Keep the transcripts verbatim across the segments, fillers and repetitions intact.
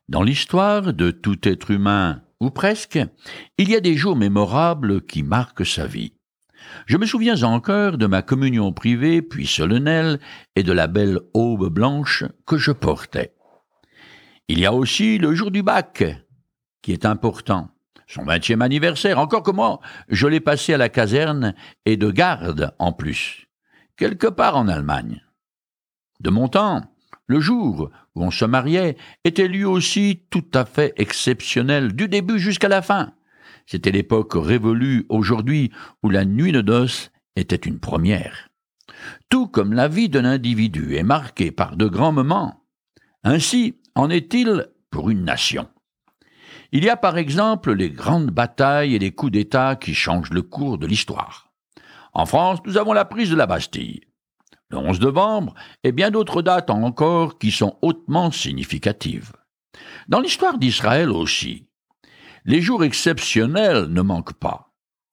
Dans l'histoire de tout être humain, ou presque, il y a des jours mémorables qui marquent sa vie. Je me souviens encore de ma communion privée puis solennelle et de la belle aube blanche que je portais. Il y a aussi le jour du bac, qui est important. Son vingtième anniversaire, encore que moi, je l'ai passé à la caserne et de garde en plus, quelque part en Allemagne. De mon temps, le jour où on se mariait était lui aussi tout à fait exceptionnel, du début jusqu'à la fin. C'était l'époque révolue aujourd'hui où la nuit de noces était une première. Tout comme la vie d'un individu est marquée par de grands moments, ainsi en est-il pour une nation. Il y a par exemple les grandes batailles et les coups d'État qui changent le cours de l'histoire. En France, nous avons la prise de la Bastille, le onze novembre, et bien d'autres dates encore qui sont hautement significatives. Dans l'histoire d'Israël aussi, les jours exceptionnels ne manquent pas.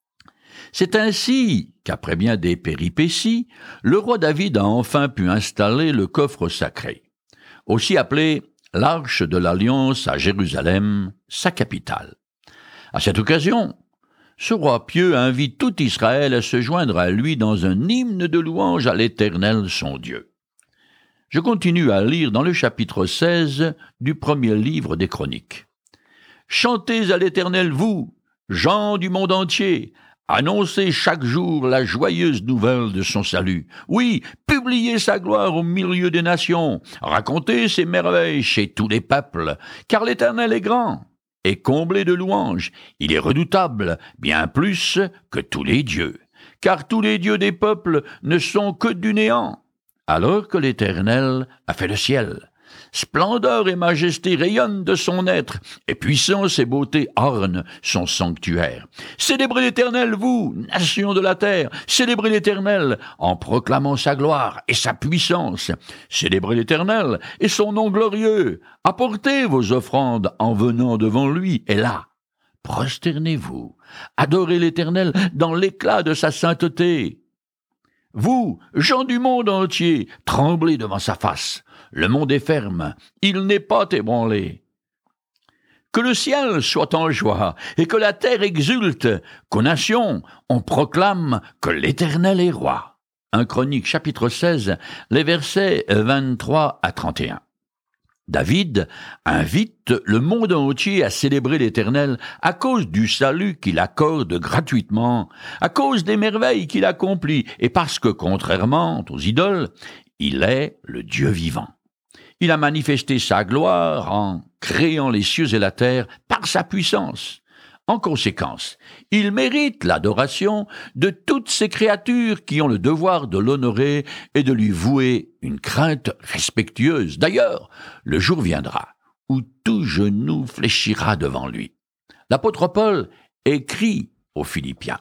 C'est ainsi qu'après bien des péripéties, le roi David a enfin pu installer le coffre sacré, aussi appelé l'Arche de l'Alliance à Jérusalem, sa capitale. À cette occasion, ce roi pieux invite tout Israël à se joindre à lui dans un hymne de louange à l'Éternel son Dieu. Je continue à lire dans le chapitre seize du premier livre des Chroniques. « Chantez à l'Éternel, vous, gens du monde entier, annoncez chaque jour la joyeuse nouvelle de son salut. Oui, publiez sa gloire au milieu des nations, racontez ses merveilles chez tous les peuples, car l'Éternel est grand et comblé de louanges. Il est redoutable, bien plus que tous les dieux, car tous les dieux des peuples ne sont que du néant, alors que l'Éternel a fait le ciel. Splendeur et majesté rayonnent de son être, et puissance et beauté ornent son sanctuaire. Célébrez l'Éternel, vous, nations de la terre, célébrez l'Éternel en proclamant sa gloire et sa puissance. Célébrez l'Éternel et son nom glorieux. Apportez vos offrandes en venant devant lui, et là, prosternez-vous. Adorez l'Éternel dans l'éclat de sa sainteté. Vous, gens du monde entier, tremblez devant sa face. Le monde est ferme, il n'est pas ébranlé. Que le ciel soit en joie et que la terre exulte, qu'aux nations on proclame que l'Éternel est roi. un Chronique chapitre seize, les versets vingt-trois à trente et un. David invite le monde entier à célébrer l'Éternel à cause du salut qu'il accorde gratuitement, à cause des merveilles qu'il accomplit, et parce que, contrairement aux idoles, il est le Dieu vivant. Il a manifesté sa gloire en créant les cieux et la terre par sa puissance. En conséquence, il mérite l'adoration de toutes ces créatures qui ont le devoir de l'honorer et de lui vouer une crainte respectueuse. D'ailleurs, le jour viendra où tout genou fléchira devant lui. L'apôtre Paul écrit aux Philippiens.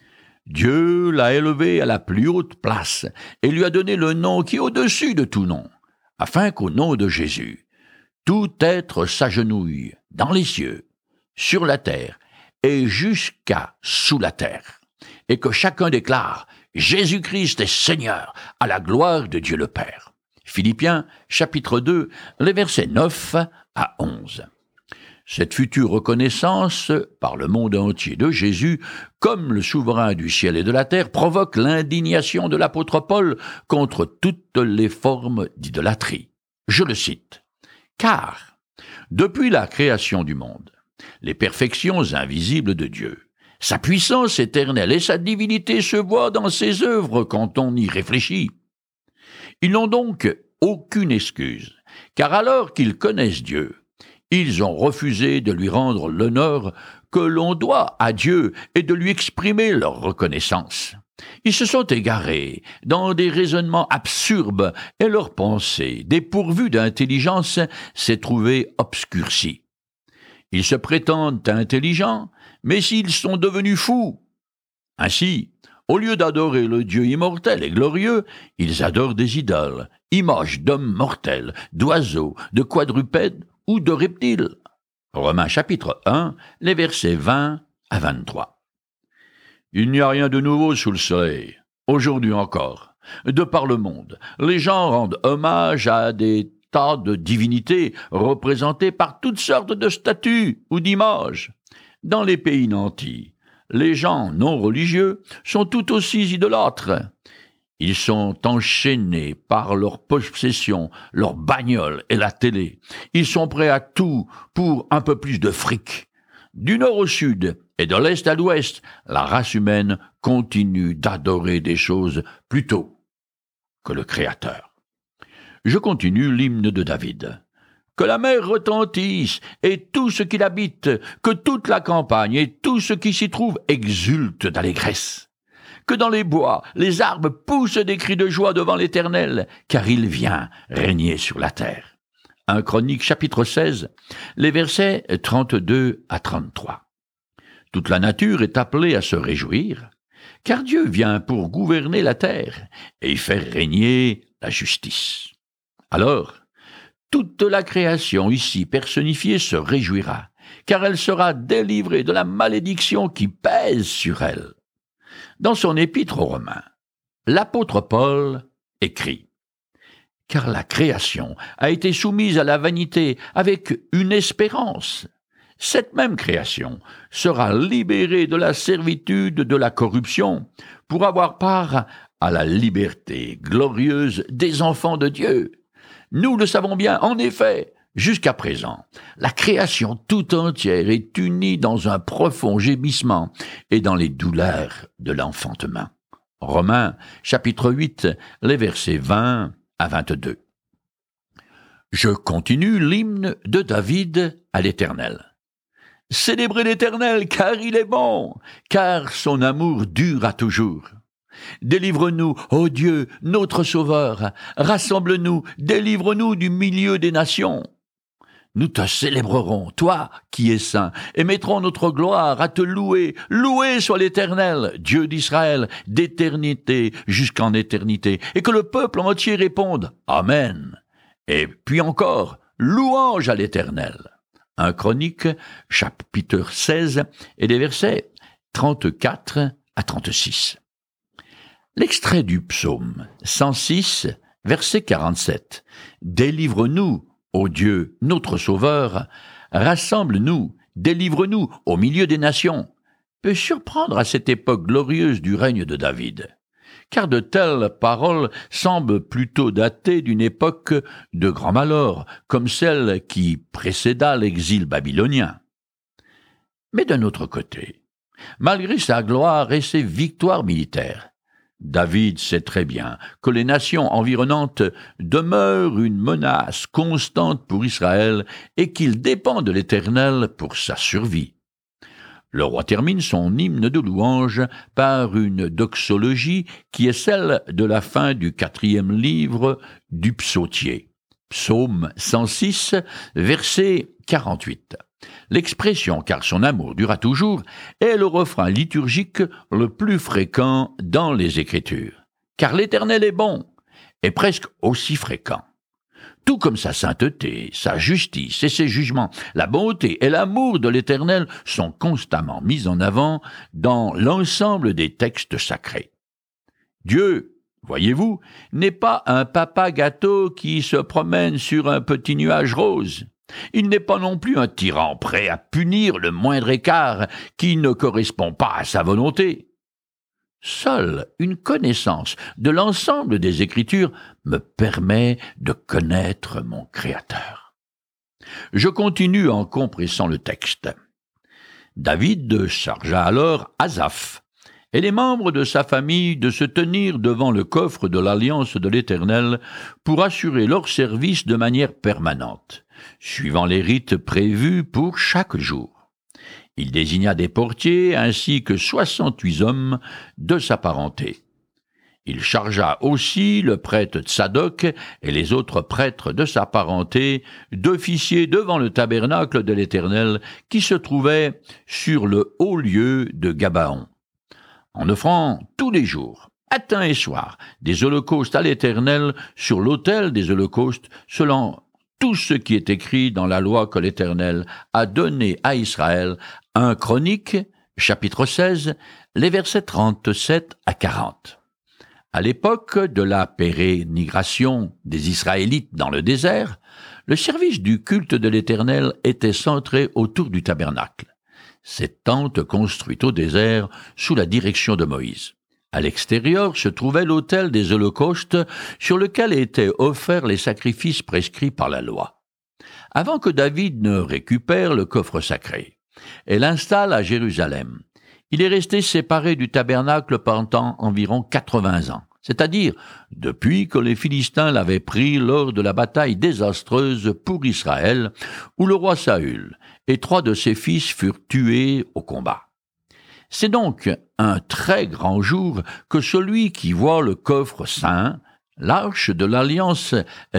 Dieu l'a élevé à la plus haute place et lui a donné le nom qui est au-dessus de tout nom, afin qu'au nom de Jésus, tout être s'agenouille dans les cieux, sur la terre et jusqu'à sous la terre, et que chacun déclare « Jésus-Christ est Seigneur, à la gloire de Dieu le Père ». Philippiens, chapitre deux, les versets neuf à onze. Cette future reconnaissance par le monde entier de Jésus, comme le souverain du ciel et de la terre, provoque l'indignation de l'apôtre Paul contre toutes les formes d'idolâtrie. Je le cite. « Car, depuis la création du monde, les perfections invisibles de Dieu, sa puissance éternelle et sa divinité se voient dans ses œuvres quand on y réfléchit. Ils n'ont donc aucune excuse, car alors qu'ils connaissent Dieu, ils ont refusé de lui rendre l'honneur que l'on doit à Dieu et de lui exprimer leur reconnaissance. Ils se sont égarés dans des raisonnements absurdes et leur pensée, dépourvue d'intelligence, s'est trouvée obscurcie. Ils se prétendent intelligents, mais s'ils sont devenus fous. Ainsi, au lieu d'adorer le Dieu immortel et glorieux, ils adorent des idoles, images d'hommes mortels, d'oiseaux, de quadrupèdes ou de reptiles. Romains chapitre un, les versets vingt à vingt-trois. Il n'y a rien de nouveau sous le soleil. Aujourd'hui encore, de par le monde, les gens rendent hommage à des tas de divinités représentées par toutes sortes de statues ou d'images. Dans les pays nantis, les gens non religieux sont tout aussi idolâtres. Ils sont enchaînés par leurs possessions, leurs bagnoles et la télé. Ils sont prêts à tout pour un peu plus de fric. Du nord au sud et de l'est à l'ouest, la race humaine continue d'adorer des choses plutôt que le Créateur. Je continue l'hymne de David. Que la mer retentisse et tout ce qui l'habite, que toute la campagne et tout ce qui s'y trouve exulte d'allégresse. Que dans les bois, les arbres poussent des cris de joie devant l'Éternel, car il vient régner sur la terre. un Chroniques chapitre seize, les versets trente-deux à trente-trois. Toute la nature est appelée à se réjouir, car Dieu vient pour gouverner la terre et y faire régner la justice. Alors, toute la création ici personnifiée se réjouira, car elle sera délivrée de la malédiction qui pèse sur elle. Dans son épître aux Romains, l'apôtre Paul écrit « Car la création a été soumise à la vanité avec une espérance. Cette même création sera libérée de la servitude de la corruption pour avoir part à la liberté glorieuse des enfants de Dieu. Nous le savons bien, en effet, jusqu'à présent, la création tout entière est unie dans un profond gémissement et dans les douleurs de l'enfantement. » Romains, chapitre huit, les versets vingt à vingt-deux. Je continue l'hymne de David à l'Éternel. Célébrez l'Éternel, car il est bon, car son amour dure à toujours. Délivre-nous, ô Dieu, notre Sauveur, rassemble-nous, délivre-nous du milieu des nations. Nous te célébrerons, toi qui es saint, et mettrons notre gloire à te louer. Loué soit l'Éternel, Dieu d'Israël, d'éternité jusqu'en éternité, et que le peuple entier réponde « Amen ». Et puis encore, louange à l'Éternel. un Chroniques, chapitre seize, et les versets trente-quatre à trente-six. L'extrait du psaume cent six, verset quarante-sept. « Délivre-nous, ô Dieu, notre Sauveur, rassemble-nous, délivre-nous au milieu des nations », peut surprendre à cette époque glorieuse du règne de David, car de telles paroles semblent plutôt dater d'une époque de grand malheur, comme celle qui précéda l'exil babylonien. Mais d'un autre côté, malgré sa gloire et ses victoires militaires, David sait très bien que les nations environnantes demeurent une menace constante pour Israël et qu'il dépend de l'Éternel pour sa survie. Le roi termine son hymne de louange par une doxologie qui est celle de la fin du quatrième livre du Psautier. Psaume cent six, verset quarante-huit. L'expression « car son amour dura toujours » est le refrain liturgique le plus fréquent dans les Écritures. Car l'Éternel est bon, est presque aussi fréquent. Tout comme sa sainteté, sa justice et ses jugements, la bonté et l'amour de l'Éternel sont constamment mis en avant dans l'ensemble des textes sacrés. Dieu, voyez-vous, n'est pas un papa gâteau qui se promène sur un petit nuage rose. Il n'est pas non plus un tyran prêt à punir le moindre écart qui ne correspond pas à sa volonté. Seule une connaissance de l'ensemble des Écritures me permet de connaître mon Créateur. Je continue en compressant le texte. David chargea alors Asaph et les membres de sa famille de se tenir devant le coffre de l'Alliance de l'Éternel pour assurer leur service de manière permanente, suivant les rites prévus pour chaque jour. Il désigna des portiers ainsi que soixante-huit hommes de sa parenté. Il chargea aussi le prêtre Tsadok et les autres prêtres de sa parenté d'officier devant le tabernacle de l'Éternel qui se trouvait sur le haut lieu de Gabaon, en offrant tous les jours, matin et soir, des holocaustes à l'Éternel sur l'autel des holocaustes selon tout ce qui est écrit dans la loi que l'Éternel a donnée à Israël. un Chroniques, chapitre seize, les versets trente-sept à quarante. À l'époque de la pérégrination des Israélites dans le désert, Le service du culte de l'Éternel était centré autour du tabernacle, cette tente construite au désert sous la direction de Moïse. À l'extérieur se trouvait l'autel des holocaustes sur lequel étaient offerts les sacrifices prescrits par la loi. Avant que David ne récupère le coffre sacré et l'installe à Jérusalem, il est resté séparé du tabernacle pendant environ quatre-vingts ans, c'est-à-dire depuis que les Philistins l'avaient pris lors de la bataille désastreuse pour Israël, où le roi Saül et trois de ses fils furent tués au combat. C'est donc un très grand jour que celui qui voit le coffre saint, l'arche de l'Alliance,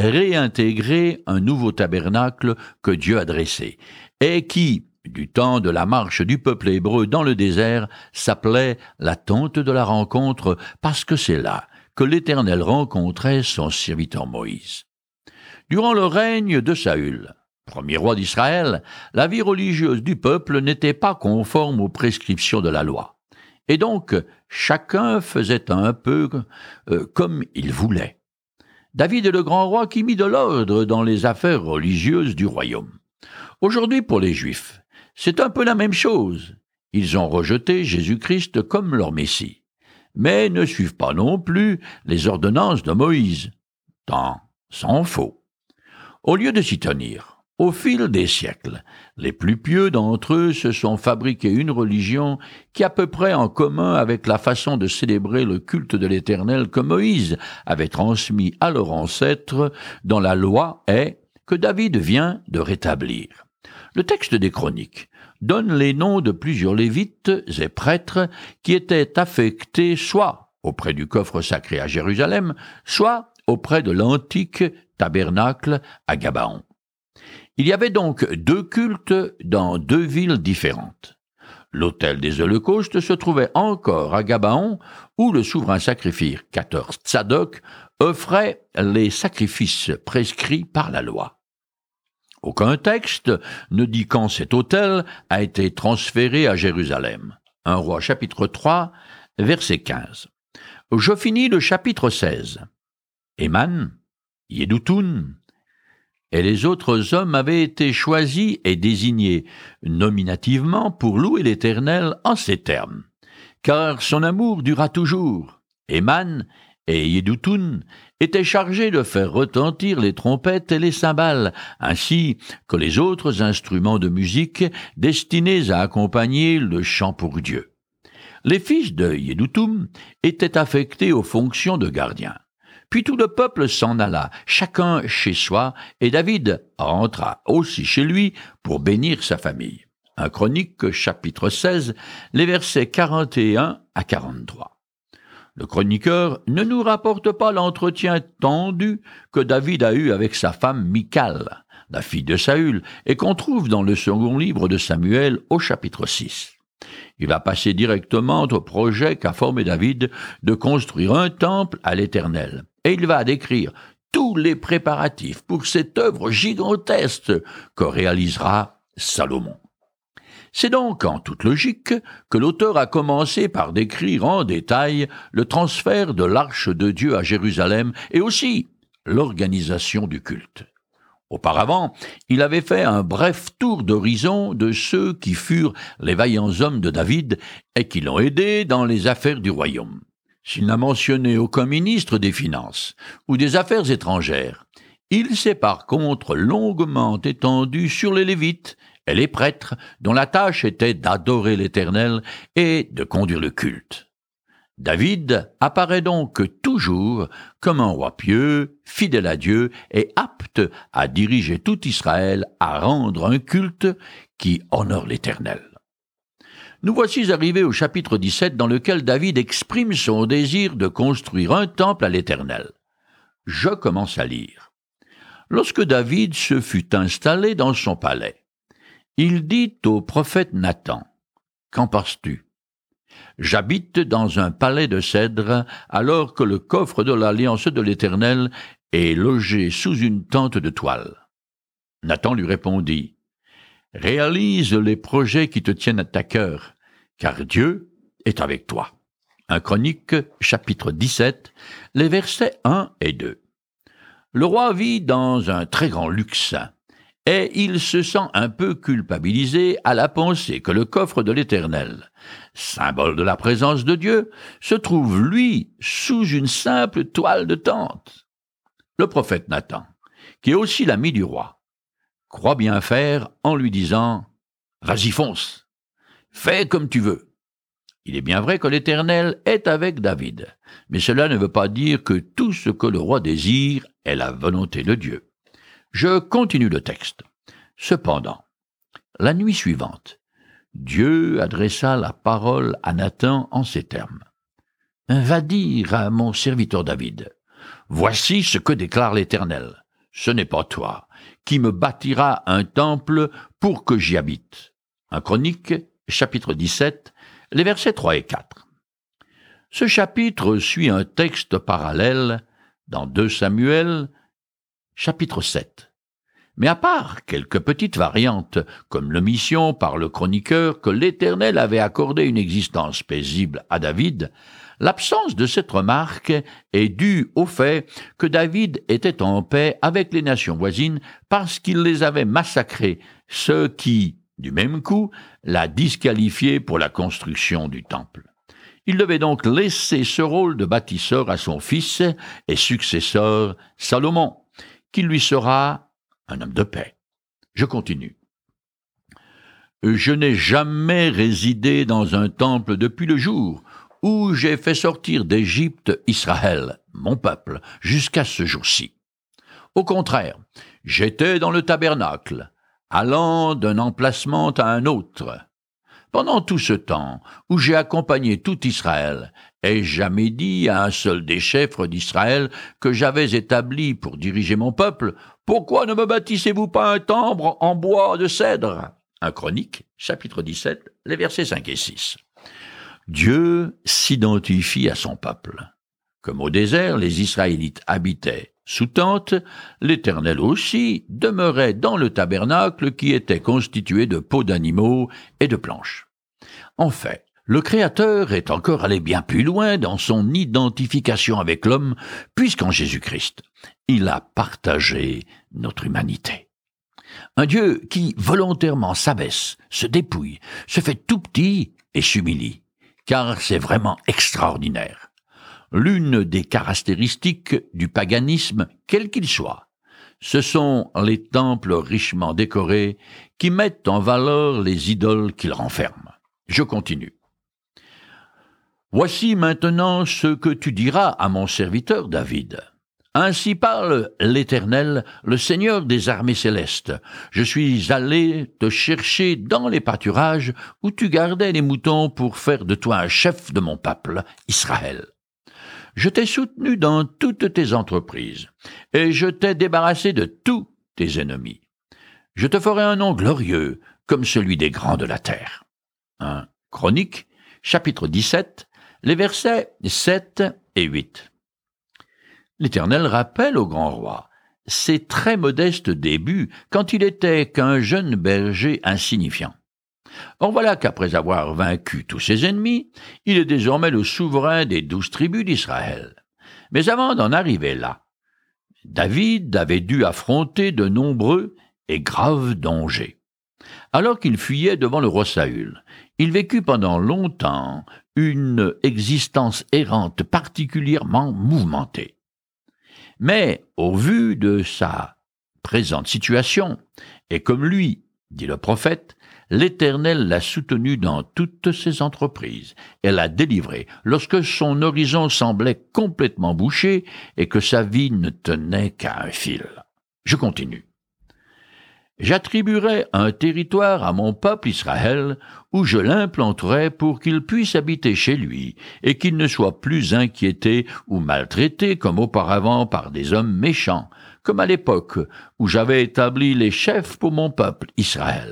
réintégrer un nouveau tabernacle que Dieu a dressé, et qui, du temps de la marche du peuple hébreu dans le désert, s'appelait la tente de la rencontre, parce que c'est là que l'Éternel rencontrait son serviteur Moïse. Durant le règne de Saül, premier roi d'Israël, la vie religieuse du peuple n'était pas conforme aux prescriptions de la loi. Et donc, chacun faisait un peu euh, comme il voulait. David est le grand roi qui mit de l'ordre dans les affaires religieuses du royaume. Aujourd'hui, pour les Juifs, c'est un peu la même chose. Ils ont rejeté Jésus-Christ comme leur Messie, mais ne suivent pas non plus les ordonnances de Moïse. Tant s'en faut. Au lieu de s'y tenir, au fil des siècles, les plus pieux d'entre eux se sont fabriqués une religion qui a à peu près en commun avec la façon de célébrer le culte de l'Éternel que Moïse avait transmis à leurs ancêtres dans la loi et que David vient de rétablir. Le texte des Chroniques donne les noms de plusieurs lévites et prêtres qui étaient affectés soit auprès du coffre sacré à Jérusalem, soit auprès de l'antique tabernacle à Gabaon. Il y avait donc deux cultes dans deux villes différentes. L'autel des holocaustes se trouvait encore à Gabaon, où le souverain sacrificateur Tsadok offrait les sacrifices prescrits par la loi. Aucun texte ne dit quand cet autel a été transféré à Jérusalem. un Roi chapitre trois, verset quinze. Je finis le chapitre seize. Éman, Yédoutoun, et les autres hommes avaient été choisis et désignés nominativement pour louer l'Éternel en ces termes. Car son amour dura toujours. Éman et Yédoutoun étaient chargés de faire retentir les trompettes et les cymbales, ainsi que les autres instruments de musique destinés à accompagner le chant pour Dieu. Les fils de Yédoutoun étaient affectés aux fonctions de gardiens. Puis tout le peuple s'en alla, chacun chez soi, et David rentra aussi chez lui pour bénir sa famille. un Chronique, chapitre seize, les versets quarante et un à quarante-trois. Le chroniqueur ne nous rapporte pas l'entretien tendu que David a eu avec sa femme Michal, la fille de Saül, et qu'on trouve dans le second livre de Samuel au chapitre six. Il va passer directement au projet qu'a formé David de construire un temple à l'Éternel. Et il va décrire tous les préparatifs pour cette œuvre gigantesque que réalisera Salomon. C'est donc en toute logique que l'auteur a commencé par décrire en détail le transfert de l'arche de Dieu à Jérusalem et aussi l'organisation du culte. Auparavant, il avait fait un bref tour d'horizon de ceux qui furent les vaillants hommes de David et qui l'ont aidé dans les affaires du royaume. S'il n'a mentionné aucun ministre des Finances ou des Affaires étrangères, il s'est par contre longuement étendu sur les Lévites et les prêtres dont la tâche était d'adorer l'Éternel et de conduire le culte. David apparaît donc toujours comme un roi pieux, fidèle à Dieu et apte à diriger tout Israël à rendre un culte qui honore l'Éternel. Nous voici arrivés au chapitre dix-sept dans lequel David exprime son désir de construire un temple à l'Éternel. Je commence à lire. Lorsque David se fut installé dans son palais, il dit au prophète Nathan, « Qu'en penses-tu ? J'habite dans un palais de cèdre alors que le coffre de l'alliance de l'Éternel est logé sous une tente de toile. » Nathan lui répondit, « Réalise les projets qui te tiennent à ta cœur, car Dieu est avec toi. » un Chronique, chapitre dix-sept, les versets un et deux. Le roi vit dans un très grand luxe, et il se sent un peu culpabilisé à la pensée que le coffre de l'Éternel, symbole de la présence de Dieu, se trouve, lui, sous une simple toile de tente. Le prophète Nathan, qui est aussi l'ami du roi, croit bien faire en lui disant « Vas-y, fonce, fais comme tu veux ». Il est bien vrai que l'Éternel est avec David, mais cela ne veut pas dire que tout ce que le roi désire est la volonté de Dieu. Je continue le texte. Cependant, la nuit suivante, Dieu adressa la parole à Nathan en ces termes. « Va dire à mon serviteur David, voici ce que déclare l'Éternel. Ce n'est pas toi qui me bâtira un temple pour que j'y habite. » Un Chronique, chapitre dix-sept, les versets trois et quatre. Ce chapitre suit un texte parallèle dans deux Samuel, chapitre sept. Mais à part quelques petites variantes, comme l'omission par le chroniqueur que l'Éternel avait accordé une existence paisible à David, l'absence de cette remarque est due au fait que David était en paix avec les nations voisines parce qu'il les avait massacrées, ce qui, du même coup, l'a disqualifié pour la construction du temple. Il devait donc laisser ce rôle de bâtisseur à son fils et successeur Salomon, qui lui sera un homme de paix. Je continue. Je n'ai jamais résidé dans un temple depuis le jour où j'ai fait sortir d'Égypte Israël, mon peuple, jusqu'à ce jour-ci. Au contraire, j'étais dans le tabernacle, allant d'un emplacement à un autre. Pendant tout ce temps où j'ai accompagné tout Israël, ai-je jamais dit à un seul des chefs d'Israël que j'avais établi pour diriger mon peuple, « Pourquoi ne me bâtissez-vous pas un temple en bois de cèdre ?» Un Chronique, chapitre dix-sept, les versets cinq et six. Dieu s'identifie à son peuple. Comme au désert, les Israélites habitaient sous tente, l'Éternel aussi demeurait dans le tabernacle qui était constitué de peaux d'animaux et de planches. En fait, le Créateur est encore allé bien plus loin dans son identification avec l'homme, puisqu'en Jésus-Christ, il a partagé notre humanité. Un Dieu qui volontairement s'abaisse, se dépouille, se fait tout petit et s'humilie, car c'est vraiment extraordinaire. L'une des caractéristiques du paganisme, quel qu'il soit, ce sont les temples richement décorés qui mettent en valeur les idoles qu'ils renferment. Je continue. Voici maintenant ce que tu diras à mon serviteur David. Ainsi parle l'Éternel, le Seigneur des armées célestes. Je suis allé te chercher dans les pâturages où tu gardais les moutons pour faire de toi un chef de mon peuple, Israël. Je t'ai soutenu dans toutes tes entreprises, et je t'ai débarrassé de tous tes ennemis. Je te ferai un nom glorieux, comme celui des grands de la terre. un Chronique, chapitre dix-sept, les versets sept et huit. L'Éternel rappelle au grand roi ses très modestes débuts quand il était qu'un jeune berger insignifiant. Or voilà qu'après avoir vaincu tous ses ennemis, il est désormais le souverain des douze tribus d'Israël. Mais avant d'en arriver là, David avait dû affronter de nombreux et graves dangers. Alors qu'il fuyait devant le roi Saül, il vécut pendant longtemps une existence errante particulièrement mouvementée. Mais au vu de sa présente situation, et comme lui, dit le prophète, l'Éternel l'a soutenu dans toutes ses entreprises et l'a délivré lorsque son horizon semblait complètement bouché et que sa vie ne tenait qu'à un fil. Je continue. J'attribuerai un territoire à mon peuple Israël où je l'implanterai pour qu'il puisse habiter chez lui et qu'il ne soit plus inquiété ou maltraité comme auparavant par des hommes méchants, comme à l'époque où j'avais établi les chefs pour mon peuple Israël.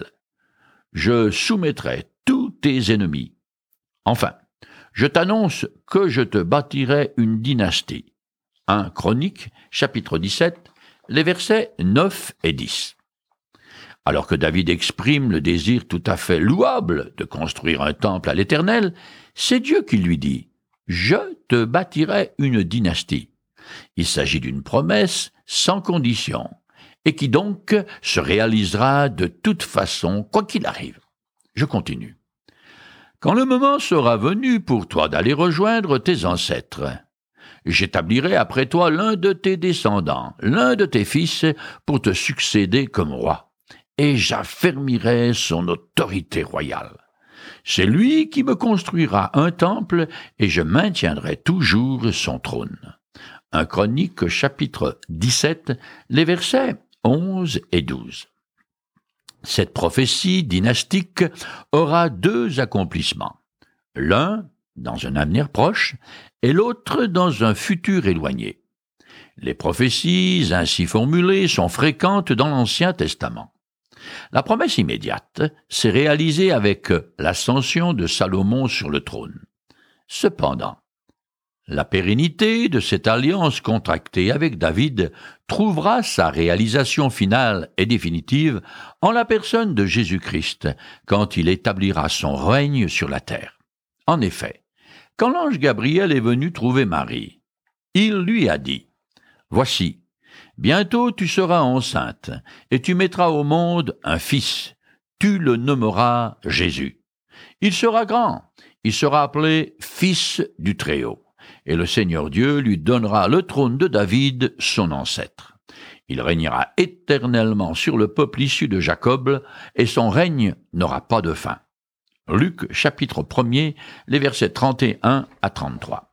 Je soumettrai tous tes ennemis. Enfin, je t'annonce que je te bâtirai une dynastie. un Chronique, chapitre dix-sept, les versets neuf et dix. Alors que David exprime le désir tout à fait louable de construire un temple à l'Éternel, c'est Dieu qui lui dit « Je te bâtirai une dynastie ». Il s'agit d'une promesse sans condition, et qui donc se réalisera de toute façon, quoi qu'il arrive. Je continue. Quand le moment sera venu pour toi d'aller rejoindre tes ancêtres, j'établirai après toi l'un de tes descendants, l'un de tes fils, pour te succéder comme roi, et j'affermirai son autorité royale. C'est lui qui me construira un temple, et je maintiendrai toujours son trône. Un Chronique, chapitre dix-sept, les versets onze et douze. Cette prophétie dynastique aura deux accomplissements, l'un dans un avenir proche et l'autre dans un futur éloigné. Les prophéties ainsi formulées sont fréquentes dans l'Ancien Testament. La promesse immédiate s'est réalisée avec l'ascension de Salomon sur le trône. Cependant, la pérennité de cette alliance contractée avec David trouvera sa réalisation finale et définitive en la personne de Jésus-Christ, quand il établira son règne sur la terre. En effet, quand l'ange Gabriel est venu trouver Marie, il lui a dit « Voici, bientôt tu seras enceinte, et tu mettras au monde un fils, tu le nommeras Jésus. Il sera grand, il sera appelé Fils du Très-Haut. Et le Seigneur Dieu lui donnera le trône de David, son ancêtre. Il régnera éternellement sur le peuple issu de Jacob, et son règne n'aura pas de fin. » Luc, chapitre premier, les versets trente et un à trente-trois.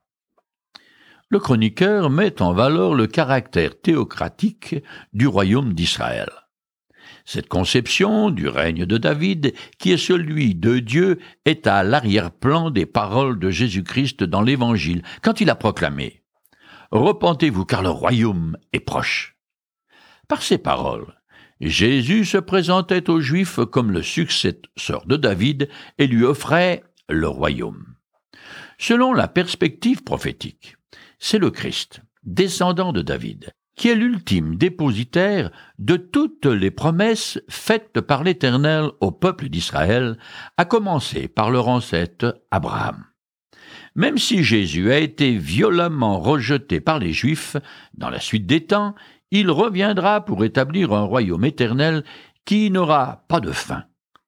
Le chroniqueur met en valeur le caractère théocratique du royaume d'Israël. Cette conception du règne de David, qui est celui de Dieu, est à l'arrière-plan des paroles de Jésus-Christ dans l'Évangile, quand il a proclamé « Repentez-vous, car le royaume est proche ». Par ces paroles, Jésus se présentait aux Juifs comme le successeur de David et lui offrait le royaume. Selon la perspective prophétique, c'est le Christ, descendant de David, qui est l'ultime dépositaire de toutes les promesses faites par l'Éternel au peuple d'Israël, à commencer par leur ancêtre Abraham. Même si Jésus a été violemment rejeté par les Juifs, dans la suite des temps, il reviendra pour établir un royaume éternel qui n'aura pas de fin.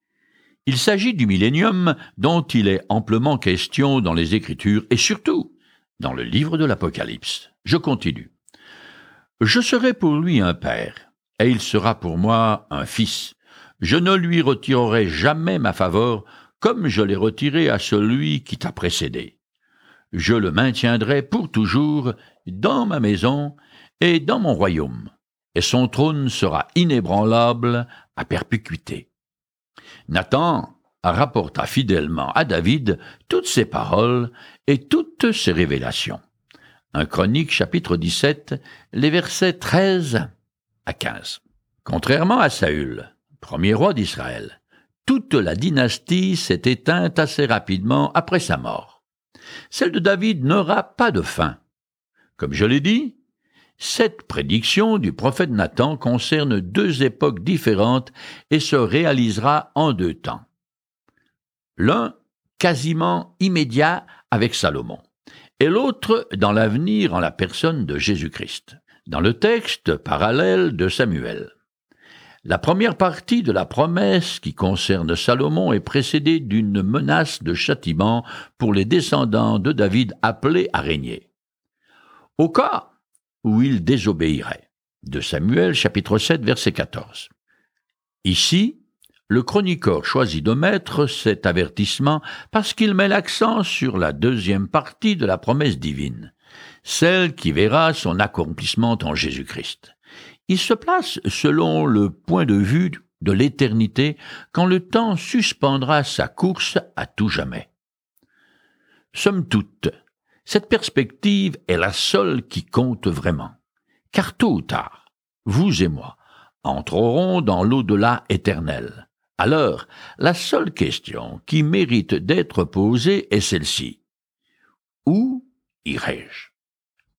Il s'agit du millénium dont il est amplement question dans les Écritures et surtout dans le livre de l'Apocalypse. Je continue. Je serai pour lui un père, et il sera pour moi un fils. Je ne lui retirerai jamais ma faveur, comme je l'ai retirée à celui qui t'a précédé. Je le maintiendrai pour toujours dans ma maison et dans mon royaume, et son trône sera inébranlable à perpétuité. Nathan rapporta fidèlement à David toutes ces paroles et toutes ces révélations. Un Chronique, chapitre dix-sept, les versets treize à quinze. Contrairement à Saül, premier roi d'Israël, toute la dynastie s'est éteinte assez rapidement après sa mort. Celle de David n'aura pas de fin. Comme je l'ai dit, cette prédiction du prophète Nathan concerne deux époques différentes et se réalisera en deux temps. L'un quasiment immédiat avec Salomon, et l'autre dans l'avenir en la personne de Jésus-Christ, dans le texte parallèle de Samuel. La première partie de la promesse qui concerne Salomon est précédée d'une menace de châtiment pour les descendants de David appelés à régner. Au cas où ils désobéiraient, de Samuel chapitre sept verset quatorze. Ici, le chroniqueur choisit de mettre cet avertissement parce qu'il met l'accent sur la deuxième partie de la promesse divine, celle qui verra son accomplissement en Jésus-Christ. Il se place selon le point de vue de l'éternité quand le temps suspendra sa course à tout jamais. Somme toute, cette perspective est la seule qui compte vraiment, car tôt ou tard, vous et moi entrerons dans l'au-delà éternel. Alors, la seule question qui mérite d'être posée est celle-ci. Où irai-je ?